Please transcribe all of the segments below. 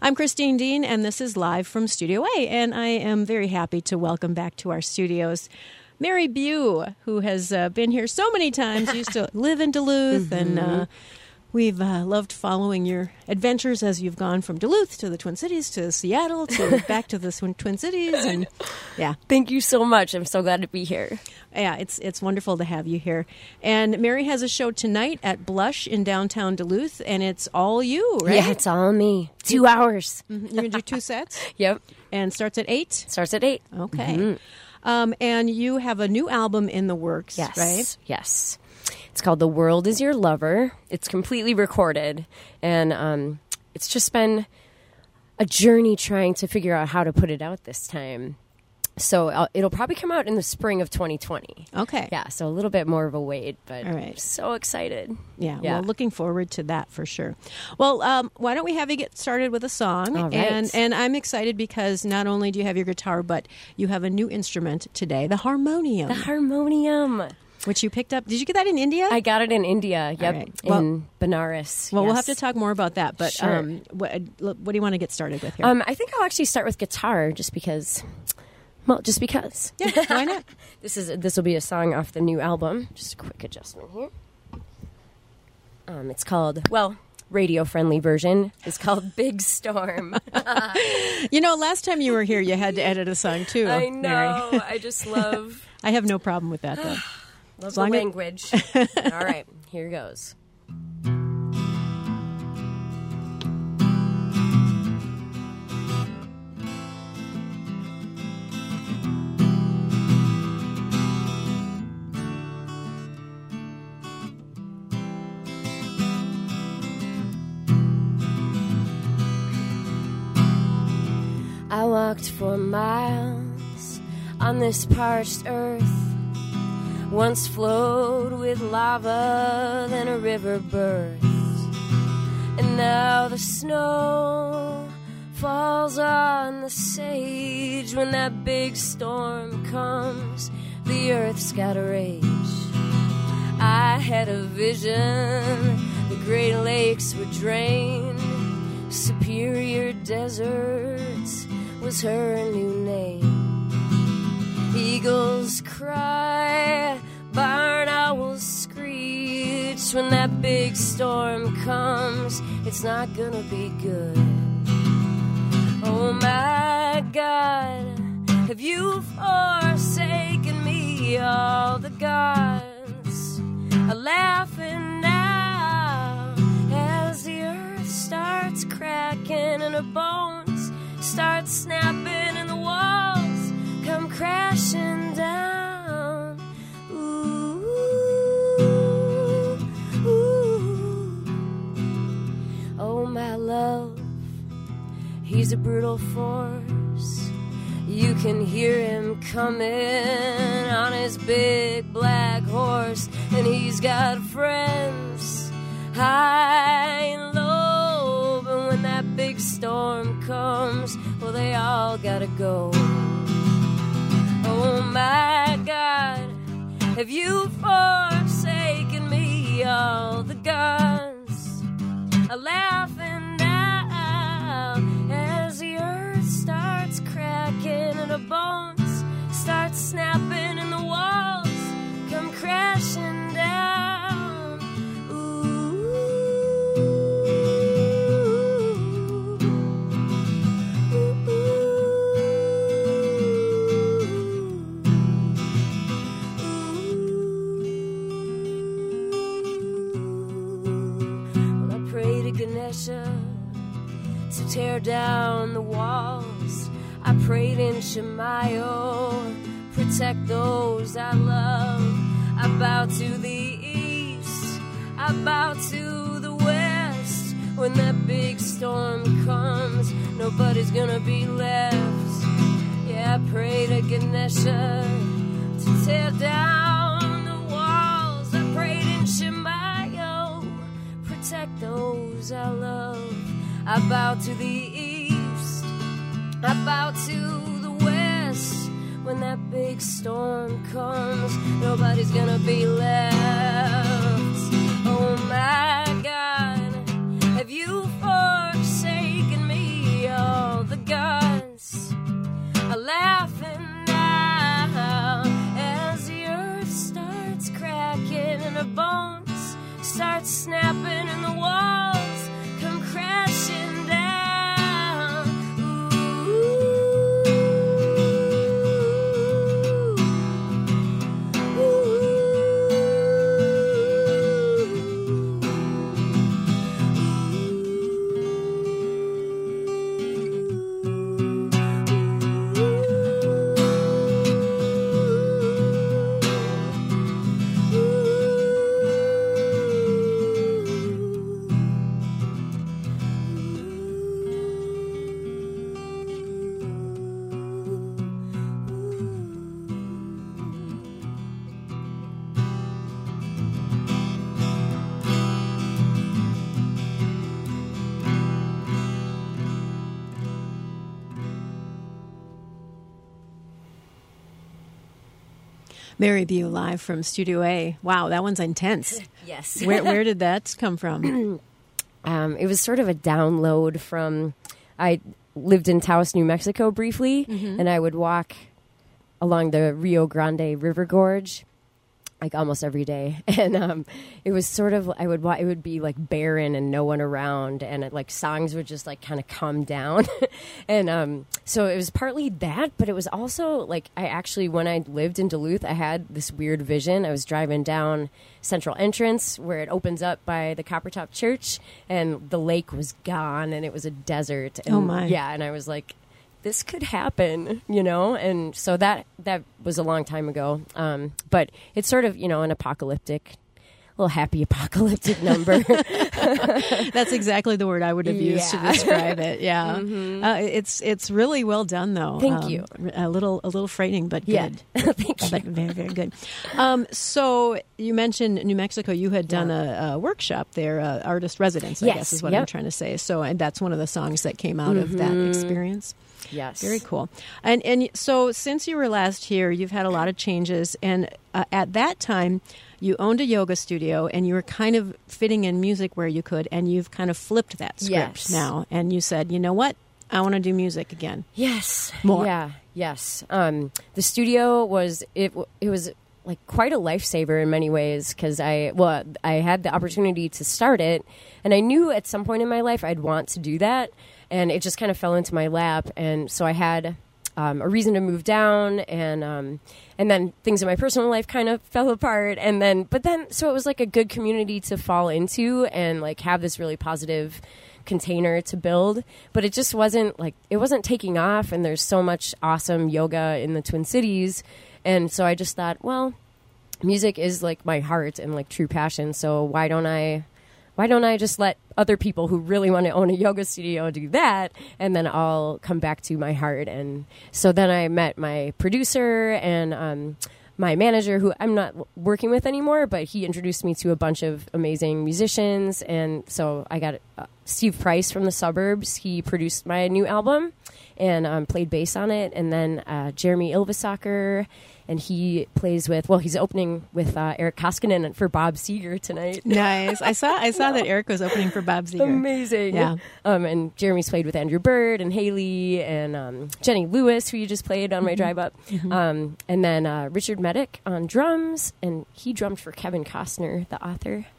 I'm Christine Dean, and this is Live from Studio A, and I am very happy to welcome back to our studios Mary Bew, who has been here so many times, used to live in Duluth, and we've loved following your adventures as you've gone from Duluth to the Twin Cities to Seattle to back to the Twin Cities, and yeah. Thank you so much. I'm so glad to be here. Yeah, it's wonderful to have you here. And Mary has a show tonight at Blush in downtown Duluth, and it's all you, right? Yeah, it's all me. 2 hours. You're going to do 2 sets? Yep. And starts at 8? Starts at 8. Okay. And you have a new album in the works, Yes. right? Yes. It's called The World Is Your Lover. It's completely recorded. And it's just been a journey trying to figure out how to put it out this time. So it'll probably come out in the spring of 2020. Okay. Yeah, so a little bit more of a wait, but All right. I'm so excited. Yeah, well, looking forward to that for sure. Well, why don't we have you get started with a song? All right. And I'm excited because not only do you have your guitar, but you have a new instrument today, the harmonium, The harmonium. which you picked up. Did you get that in India? I got it in India. Yep. right. Well- In Benares. Well, we'll yes. have to talk more about that. But Sure. what do you want to get started with here? I think I'll actually start with guitar just because. Well, just because. Yeah, why not? This will be a song off the new album. Just a quick adjustment here. It's called, radio-friendly version is called Big Storm. You know, last time you were here, you had to edit a song too. I Mary. know. I just love I have no problem with that, though. the long as- language. All right, here goes. I walked for miles on this parched earth, once flowed with lava, then a river birthed, and now the snow falls on the sage. When that big storm comes, the earth's gotta rage. I had a vision, the Great Lakes were drained, Superior Deserts was her new name. Eagles cry, barn owls screech. When that big storm comes, it's not gonna be good. Oh my God, have you forsaken me? All the gods are laughing now as the earth starts cracking and her bones start snapping and the walls come crashing down. Ooh, ooh. Oh my love, he's a brutal force. You can hear him coming on his big black horse, and he's got friends high and low. But when that big storm comes, well, they all gotta go. Oh my God, have you forsaken me? All the gods are laughing now as the earth starts cracking and the bones start snapping and the walls come crashing down. Ooh, ooh, ooh. Well, I pray to Ganesha to tear down the walls. I prayed in Shemayo, protect those I love. I bow to the east, I bow to the west. When that big storm comes, nobody's gonna be left. Yeah, I pray to Ganesha to tear down the walls. I prayed in Shemayo, protect those I love. I bow to the east, I bow to the west. When that big storm comes, nobody's gonna be left. Oh my God, have you forsaken me? Mary Bew live from Studio A. Wow, that one's intense. Yes. Where did that come from? It was sort of a download from, I lived in Taos, New Mexico briefly, and I would walk along the Rio Grande River Gorge like almost every day. And it was sort of, it would be like barren and no one around, and like songs would just like kind of come down. And so it was partly that, but it was also like, I actually, when I lived in Duluth, I had this weird vision. I was driving down Central Entrance where it opens up by the Coppertop Church, and the lake was gone and it was a desert. And, oh my. Yeah. And I was like, this could happen, you know? And so that was a long time ago. But it's sort of, you know, an apocalyptic, little happy apocalyptic number. That's exactly the word I would have used to describe it. Yeah. It's really well done though. Thank you. A little frightening, but good. Thank you. But very, very good. So you mentioned New Mexico. You had done a workshop there, artist residence, I guess is what I'm trying to say. So, and that's one of the songs that came out of that experience. Yes. Very cool. And so since you were last here, you've had a lot of changes. And at that time, you owned a yoga studio and you were kind of fitting in music where you could. And you've kind of flipped that script now. And you said, you know what? I want to do music again. Yes. More. Yeah. Yes. The studio was, it was like quite a lifesaver in many ways, because I had the opportunity to start it. And I knew at some point in my life I'd want to do that. And it just kind of fell into my lap. And so I had a reason to move down, and then things in my personal life kind of fell apart. So it was like a good community to fall into and like have this really positive container to build. But it just wasn't taking off. And there's so much awesome yoga in the Twin Cities. And so I just thought, well, music is like my heart and like true passion. So why don't I just let other people who really want to own a yoga studio do that, and then I'll come back to my heart. And so then I met my producer and my manager, who I'm not working with anymore, but he introduced me to a bunch of amazing musicians. And so I got Steve Price from the Suburbs. He produced my new album and played bass on it. And then Jeremy Ilvesacker, and he plays with, he's opening with Eric Koskinen for Bob Seger tonight. Nice. I saw that Eric was opening for Bob Seger. Amazing. Yeah. And Jeremy's played with Andrew Bird and Haley and Jenny Lewis, who you just played on my drive up. And then Richard Medic on drums, and he drummed for Kevin Costner, the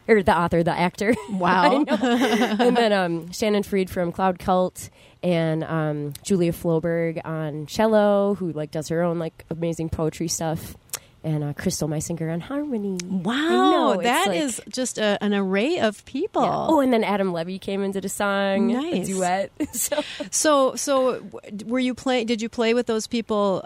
actor. Wow. And then Shannon Freed from Cloud Cult, and Julia Floberg on cello, who like does her own like amazing poetry stuff, and Crystal Meisinger on harmony. Wow, that is just an array of people. Yeah. Oh, and then Adam Levy came and did a song, a duet. So were you Did you play with those people?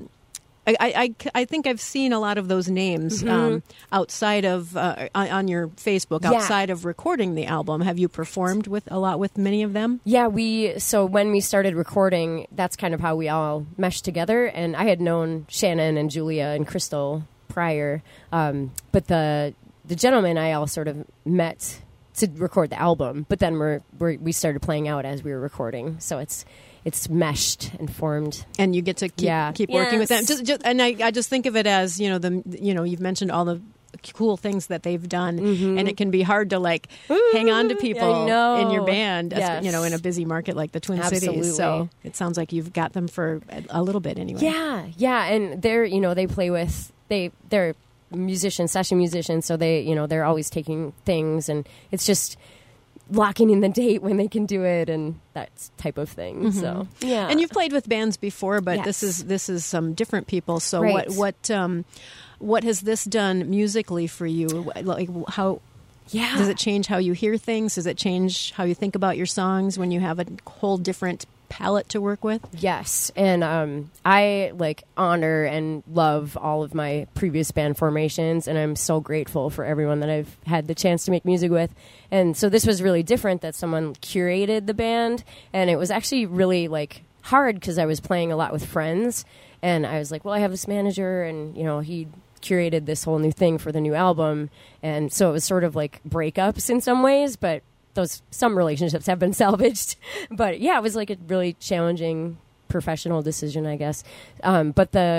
I think I've seen a lot of those names outside of on your Facebook, outside of recording the album. Have you performed with many of them? Yeah, so when we started recording, that's kind of how we all meshed together. And I had known Shannon and Julia and Crystal prior, but the gentlemen I all sort of met to record the album. But then we started playing out as we were recording, so it's meshed and formed, and you get to keep working with them. And I just think of it as you've mentioned all the cool things that they've done, and it can be hard to like hang on to people in your band, in a busy market like the Twin Cities. So it sounds like you've got them for a little bit anyway. Yeah, and they play with they're musicians, session musicians, so they're always taking things, and it's just locking in the date when they can do it and that type of thing. So and you've played with bands before, but this is some different people. So what has this done musically for you? Like how does it change how you hear things? Does it change how you think about your songs when you have a whole different palette to work with? Yes, and I honor and love all of my previous band formations, and I'm so grateful for everyone that I've had the chance to make music with. And so this was really different, that someone curated the band, and it was actually really hard because I was playing a lot with friends, and I was like, well, I have this manager, and he curated this whole new thing for the new album, and so it was sort of like breakups in some ways, but some relationships have been salvaged. But yeah, it was like a really challenging professional decision, I guess. But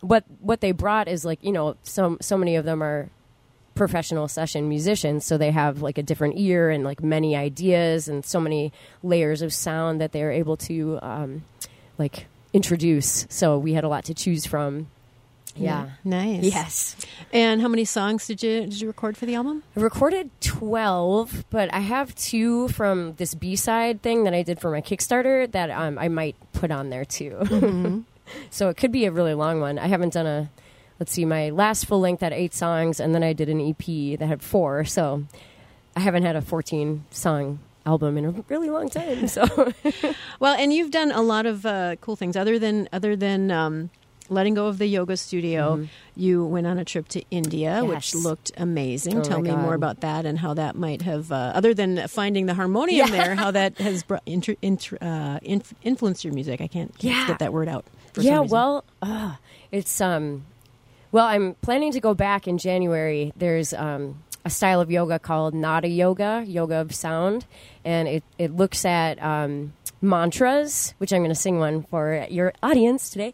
what they brought is like, so many of them are professional session musicians, so they have like a different ear and like many ideas and so many layers of sound that they're able to like introduce. So we had a lot to choose from. Yeah. Nice. Yes. And how many songs did you record for the album? I recorded 12, but I have 2 from this B-side thing that I did for my Kickstarter that I might put on there too. Mm-hmm. So it could be a really long one. I haven't done let's see, my last full length had 8 songs, and then I did an EP that had 4. So I haven't had a 14-song album in a really long time. So, well, and you've done a lot of cool things other than letting go of the yoga studio. Mm-hmm. You went on a trip to India, yes. which looked amazing. Oh, Tell me more about that and how that might have, other than finding the harmonium there, how that has influenced your music. I can't get that word out. For some reason. Well, it's well, I'm planning to go back in January. There's a style of yoga called Nada Yoga, yoga of sound, and it looks at mantras, which I'm going to sing one for your audience today.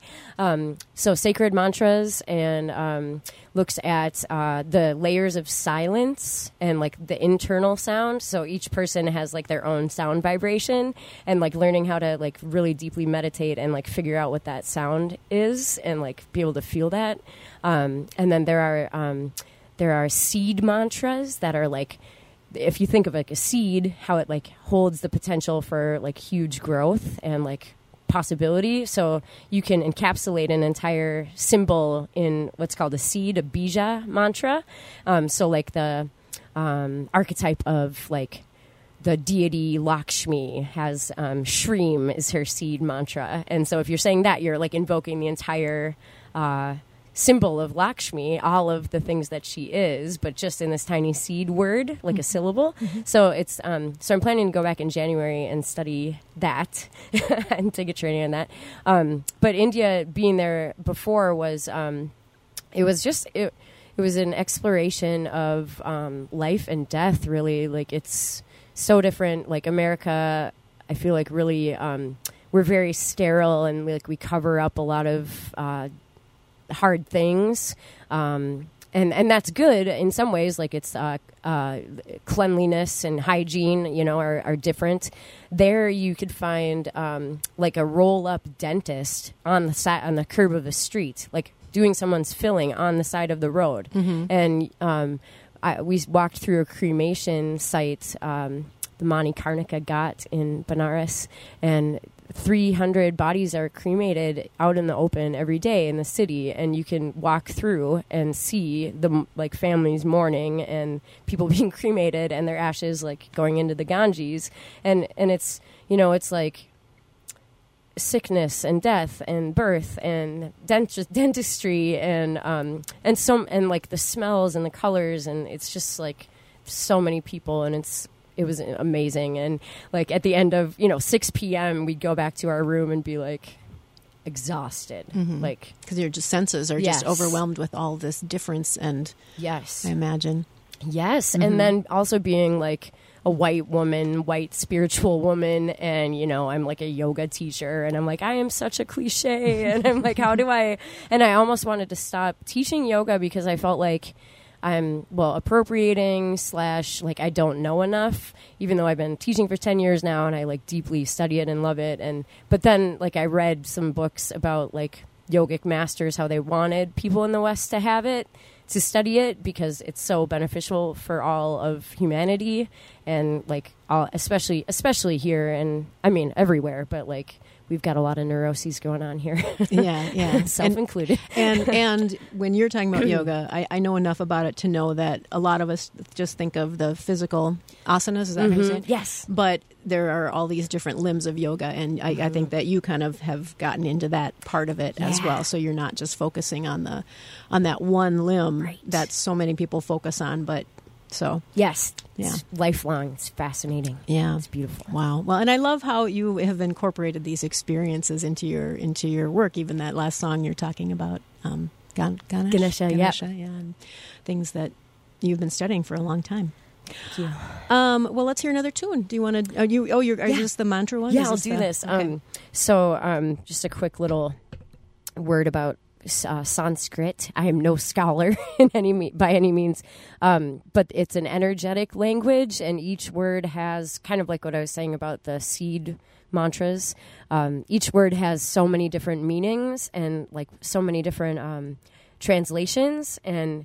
So sacred mantras, and looks at the layers of silence and like the internal sound. So each person has like their own sound vibration, and like learning how to like really deeply meditate and like figure out what that sound is and like be able to feel that. And then there are seed mantras that are like, if you think of like a seed, how it like holds the potential for like huge growth and like possibility. So you can encapsulate an entire symbol in what's called a seed, a bija mantra. So like the archetype of like the deity Lakshmi has Shreem is her seed mantra. And so if you're saying that, you're like invoking the entire symbol of Lakshmi, all of the things that she is, but just in this tiny seed word, like a syllable. Mm-hmm. So it's so I'm planning to go back in January and study that and take a training on that. But India, being there before, was it was an exploration of life and death. Really, like it's so different. Like America, I feel like really we're very sterile, and we cover up a lot of hard things, and that's good in some ways. Like it's cleanliness and hygiene, are different. There, you could find like a roll-up dentist on the curb of the street, like doing someone's filling on the side of the road. Mm-hmm. And we walked through a cremation site, the Mani Karnika Ghat in Benares, and 300 bodies are cremated out in the open every day in the city, and you can walk through and see the like families mourning and people being cremated and their ashes like going into the Ganges, and it's it's like sickness and death and birth and dentistry and like the smells and the colors, and it's just like so many people, and it was amazing. And like at the end of 6 p.m. we'd go back to our room and be like exhausted, mm-hmm. like because your senses are just overwhelmed with all this difference. And yes, I imagine mm-hmm. And then also being like a white spiritual woman, and I'm like a yoga teacher, and I'm like, I am such a cliche, and I'm like, how do I? And I almost wanted to stop teaching yoga because I felt like I'm appropriating / like I don't know enough, even though I've been teaching for 10 years now and I like deeply study it and love it. But then like I read some books about like yogic masters, how they wanted people in the West to have it, to study it, because it's so beneficial for all of humanity, and like especially here, and I mean everywhere, but like we've got a lot of neuroses going on here. Yeah. Self-included. And when you're talking about yoga, I know enough about it to know that a lot of us just think of the physical asanas. Is that mm-hmm. what you're saying? Yes. But there are all these different limbs of yoga, and I think that you kind of have gotten into that part of it as well. So you're not just focusing on that one limb that so many people focus on, but so yes, it's lifelong. It's fascinating. Yeah, it's beautiful. Wow. Well, and I love how you have incorporated these experiences into your work. Even that last song you're talking about, Ganesha, and things that you've been studying for a long time. Thank you. Well, let's hear another tune. Do you want to? Are you this the mantra one? Yeah, I'll do this. Okay. So just a quick little word about Sanskrit. I am no scholar by any means, but it's an energetic language, and each word has kind of like what I was saying about the seed mantras. Each word has so many different meanings and like so many different translations, and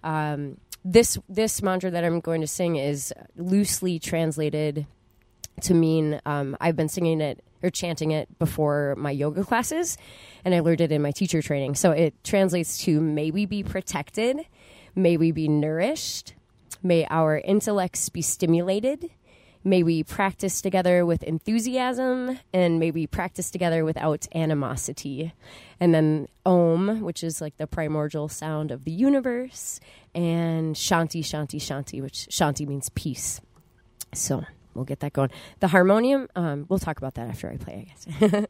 this mantra that I'm going to sing is loosely translated to mean I've been singing it or chanting it before my yoga classes, and I learned it in my teacher training. So it translates to, may we be protected, may we be nourished, may our intellects be stimulated, may we practice together with enthusiasm, and may we practice together without animosity. And then Om, which is like the primordial sound of the universe, and Shanti, Shanti, Shanti, which Shanti means peace. So we'll get that going. The harmonium, we'll talk about that after I play, I guess.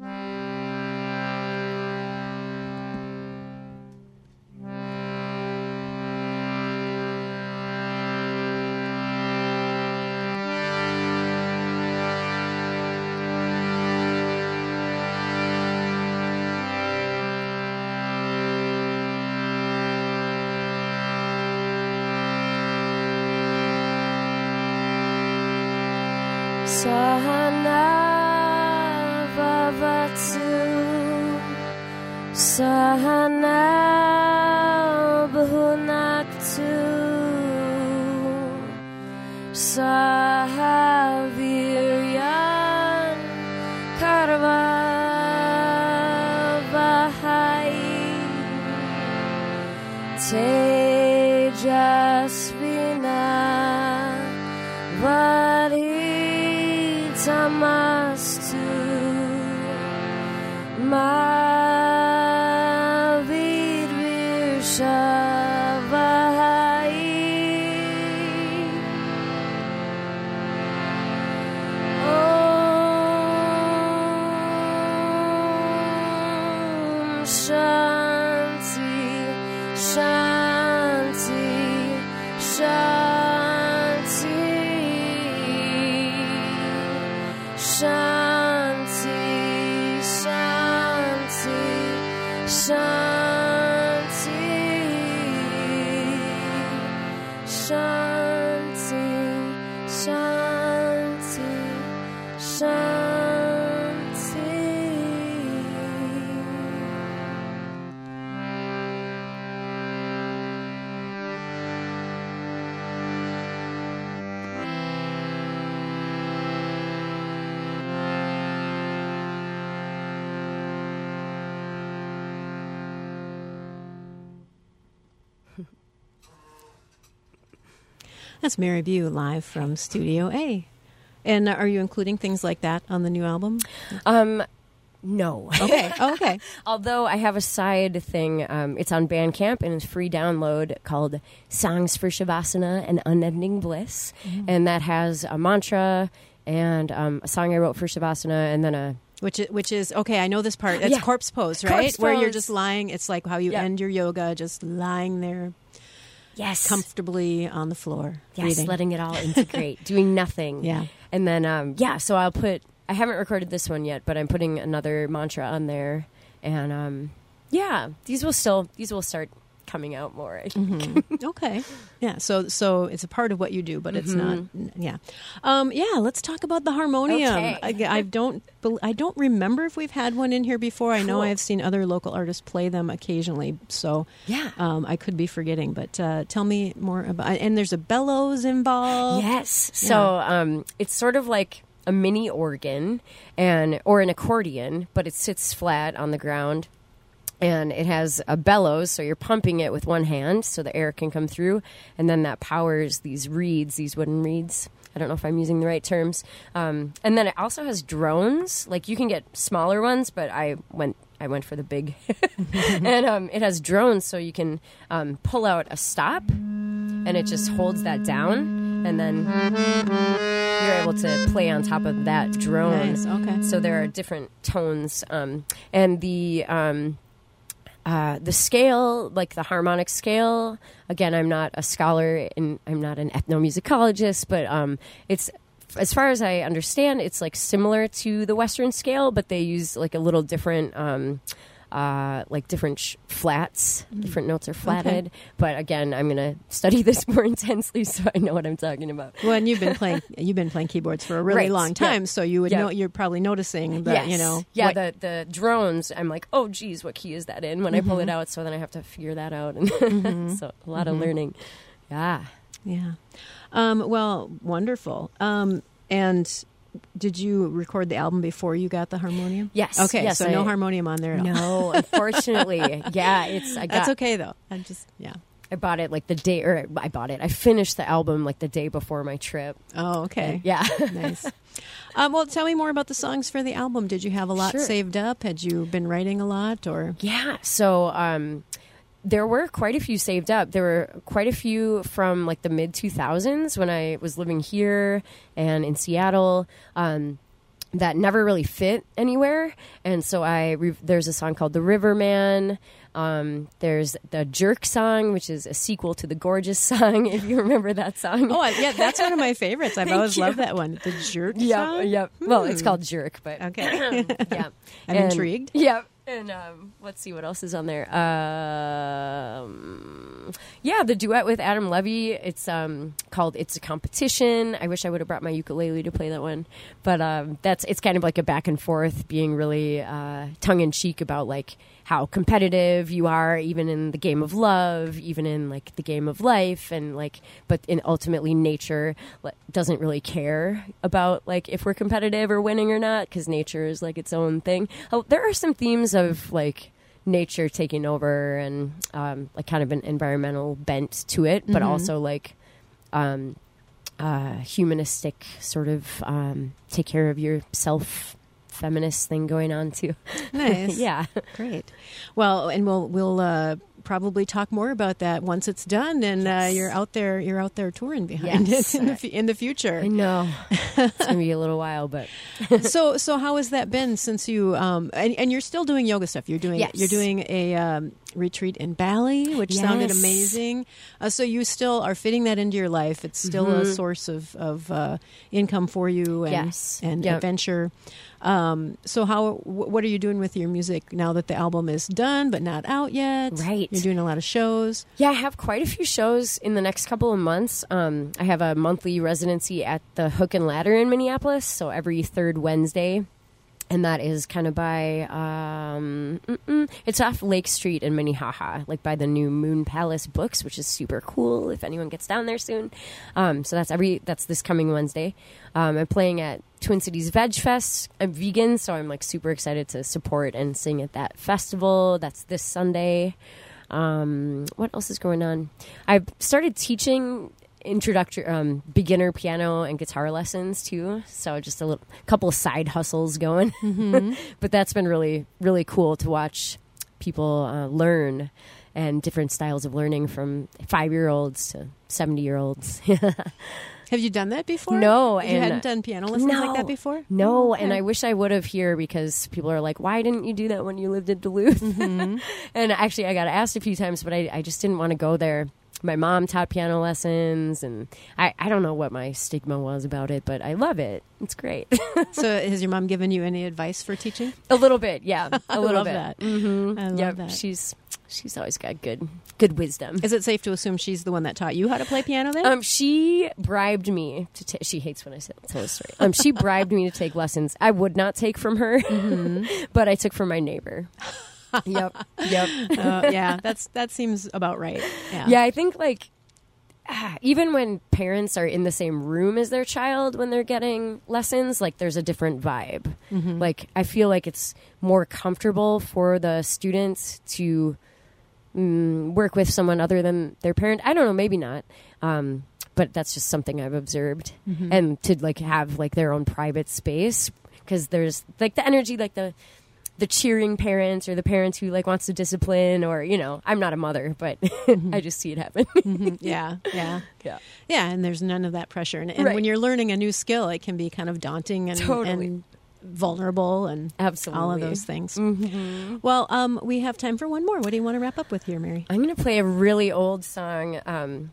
Sahana Vavatu Sahana Bhunaktu Sahaviryan Karvavahai Tejasvina Tamastu Mavid Virshavai Om Shanti Shanti Shanti Shanti, Shanti, Shanti, Shanti, Shanti, Shanti. That's Mary Bew live from Studio A. And are you including things like that on the new album? No. Okay. Oh, okay. Although I have a side thing. It's on Bandcamp and it's free download called Songs for Shavasana and Unending Bliss. Mm-hmm. And that has a mantra and a song I wrote for Shavasana and then a... Which is, okay, I know this part. It's corpse pose, right? Corpse Where pose. you're just lying. It's like how you end your yoga, just lying there. Yes. Comfortably on the floor. Yes, breathing. letting it all integrate, doing nothing. Yeah. And then, so I haven't recorded this one yet, but I'm putting another mantra on there. And, these will start coming out more, I think. Mm-hmm. Okay. Yeah. So it's a part of what you do, but it's not. Yeah. Let's talk about the harmonium. Okay. I don't remember if we've had one in here before. I know I've seen other local artists play them occasionally. So I could be forgetting, but tell me more about. And there's a bellows involved. Yes. Yeah. So it's sort of like a mini organ or an accordion, but it sits flat on the ground. And it has a bellows, so you're pumping it with one hand so the air can come through. And then that powers these wooden reeds. I don't know if I'm using the right terms. And then it also has drones. Like you can get smaller ones, but I went for the big. And it has drones, so you can pull out a stop, and it just holds that down. And then you're able to play on top of that drone. Nice. Okay. So there are different tones. And the scale, like the harmonic scale, again, I'm not a scholar and I'm not an ethnomusicologist, but it's, as far as I understand, it's like similar to the Western scale, but they use like a little different like different flats. Different notes are flatted. Okay. But again, I'm going to study this more intensely so I know what I'm talking about. Well, and you've been playing keyboards for a really long time, so you would know. You're probably noticing that, the drones. I'm like, oh, geez, what key is that in? When I pull it out, so then I have to figure that out, and so a lot of learning. Yeah. Well, wonderful. And did you record the album before you got the harmonium? Yes. Okay, yes, so no harmonium on there at all. No, unfortunately. That's okay, though. I bought it like the day, or I bought it. I finished the album like the day before my trip. Oh, okay. And, Nice. Well, tell me more about the songs for the album. Did you have a lot saved up? Had you been writing a lot, or? Yeah. So, there were quite a few saved up. There were quite a few from like the mid 2000s when I was living here and in Seattle that never really fit anywhere. And so there's a song called The Riverman. There's the Jerk song, which is a sequel to the Gorgeous song, if you remember that song. Oh, yeah, that's one of my favorites. I've always loved that one. The Jerk song? Yep. Well, it's called Jerk, but... Okay. Yeah. I'm intrigued. Yep. And let's see what else is on there. The duet with Adam Levy. It's called "It's a Competition." I wish I would have brought my ukulele to play that one, but it's kind of like a back and forth, being really tongue in cheek about like how competitive you are, even in the game of love, even in like the game of life, and like, but ultimately nature doesn't really care about like if we're competitive or winning or not, because nature is like its own thing. Oh, there are some themes of like nature taking over and like kind of an environmental bent to it, but also like humanistic sort of take care of yourself feminist thing going on too. Nice. Yeah. Great. Well, and we'll probably talk more about that once it's done, and you're out there touring behind it in the future. I know. It's going to be a little while, but so how has that been since you and you're still doing yoga stuff? You're doing a retreat in Bali, which sounded amazing. So you still are fitting that into your life. It's still a source of income for you and adventure. So what are you doing with your music now that the album is done but not out yet? Right. You're doing a lot of shows. Yeah, I have quite a few shows in the next couple of months. I have a monthly residency at the Hook and Ladder in Minneapolis, so every third Wednesday. And that is kind of by, it's off Lake Street in Minnehaha, like by the new Moon Palace Books, which is super cool if anyone gets down there soon. So that's this coming Wednesday. I'm playing at Twin Cities Veg Fest. I'm vegan, so I'm like super excited to support and sing at that festival. That's this Sunday. What else is going on? I've started teaching beginner piano and guitar lessons too, so just a couple of side hustles going. But that's been really, really cool to watch people learn, and different styles of learning from 5-year-olds to 70-year-olds. Have you done that before? No. You hadn't done piano lessons like that before? No, and I wish I would have here, because people are like, why didn't you do that when you lived in Duluth? And actually I got asked a few times, but I just didn't want to go there. My mom taught piano lessons, and I don't know what my stigma was about it, but I love it. It's great. So has your mom given you any advice for teaching? A little bit, yeah. I love that. I love that. She's always got good wisdom. Is it safe to assume she's the one that taught you how to play piano then? She bribed me to she hates when I tell the story. She bribed me to take lessons. I would not take from her, but I took from my neighbor. Yep. Yeah, that seems about right. Yeah, I think like even when parents are in the same room as their child when they're getting lessons, like there's a different vibe. Like I feel like it's more comfortable for the students to work with someone other than their parent. I don't know, maybe not. But that's just something I've observed. And to like have like their own private space, because there's like the energy, like the cheering parents or the parents who like wants to discipline, or, you know, I'm not a mother, but I just see it happen. Yeah. And there's none of that pressure. And when you're learning a new skill, it can be kind of daunting and vulnerable and absolutely all of those things. Well, we have time for one more. What do you want to wrap up with here, Mary? I'm going to play a really old song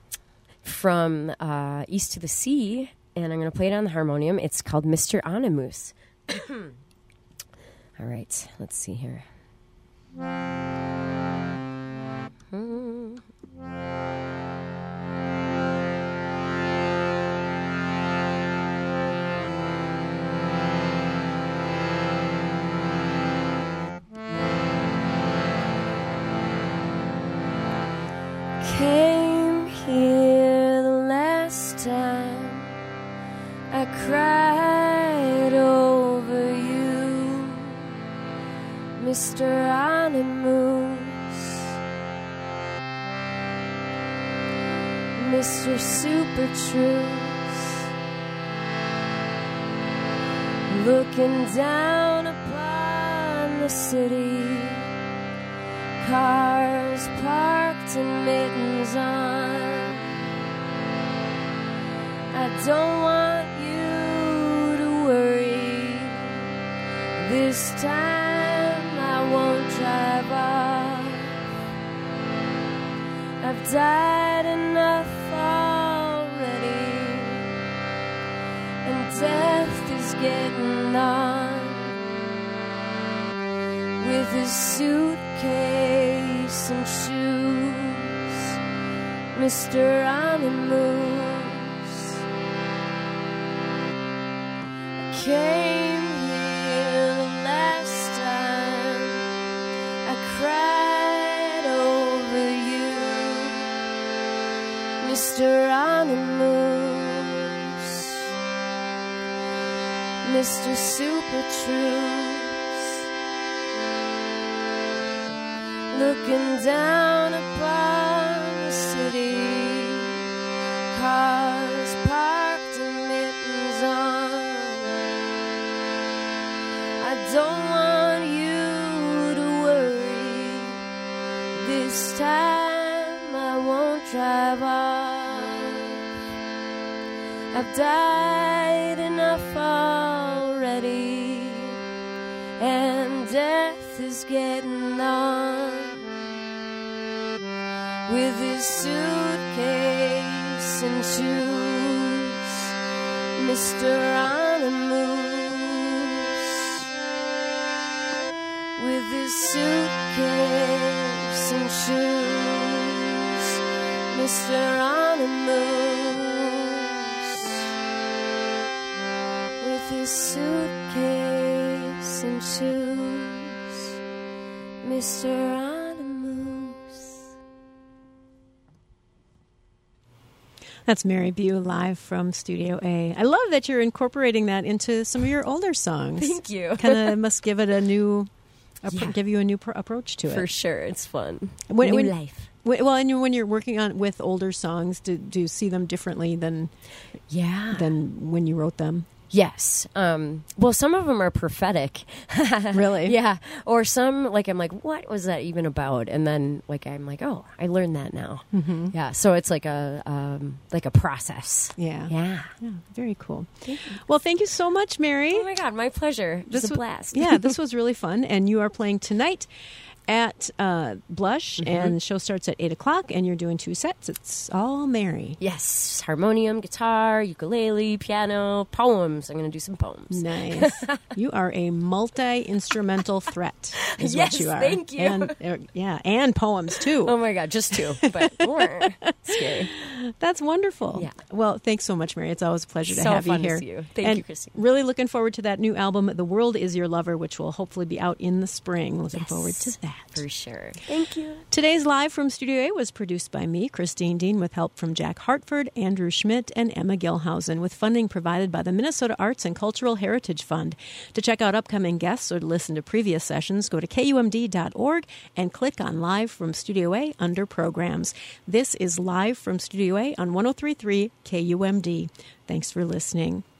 from East to the Sea, and I'm going to play it on the harmonium. It's called Mr. Animus. All right, let's see here. Came here the last time, I cried over you, Mr. Animus, Mr. Super Truth, looking down upon the city, cars parked and mittens on. I don't want you to worry. This time I won't drive off. I've died enough already, and death is getting on with his suitcase and shoes, Mr. Animus. I came here the last time, I cried over you, Mr. Animus, Mr. Super Truth, looking down upon the city, cars parked and mittens on. I don't want you to worry. This time I won't drive off. I've died enough already, and death is getting on with his suitcase and shoes, Mr. Animus. With his suitcase and shoes, Mr. Animus. With his suitcase and shoes, Mr. Animus. That's Mary Bew live from Studio A. I love that you're incorporating that into some of your older songs. Thank you. Kind of must give it a new, give you a new approach to it. For sure, it's fun. New Life. Well, and when you're working on with older songs, do you see them differently than when you wrote them? Yes. Well, some of them are prophetic. Really? Yeah. Or some, like, I'm like, what was that even about? And then, like, I'm like, oh, I learned that now. Mm-hmm. Yeah. So it's like a process. Yeah. Yeah. Very cool. Well, thank you so much, Mary. Oh my God, my pleasure. This was a blast. Yeah, this was really fun. And you are playing tonight at Blush, and the show starts at 8:00, and you're doing 2 sets. It's all Mary. Yes, harmonium, guitar, ukulele, piano, poems. I'm going to do some poems. Nice. You are a multi-instrumental threat, is Yes, what you are. thank you. And, and poems, too. Oh my God, just 2, but scary. That's wonderful. Yeah. Well, thanks so much, Mary. It's always a pleasure to So have you fun to here. see you. Thank you, Christine. Really looking forward to that new album, The World Is Your Lover, which will hopefully be out in the spring. Looking forward to that. For sure. Thank you. Today's Live from Studio A was produced by me, Christine Dean, with help from Jack Hartford, Andrew Schmidt, and Emma Gilhausen, with funding provided by the Minnesota Arts and Cultural Heritage Fund. To check out upcoming guests or to listen to previous sessions, go to KUMD.org and click on Live from Studio A under Programs. This is Live from Studio A on 103.3 KUMD. Thanks for listening.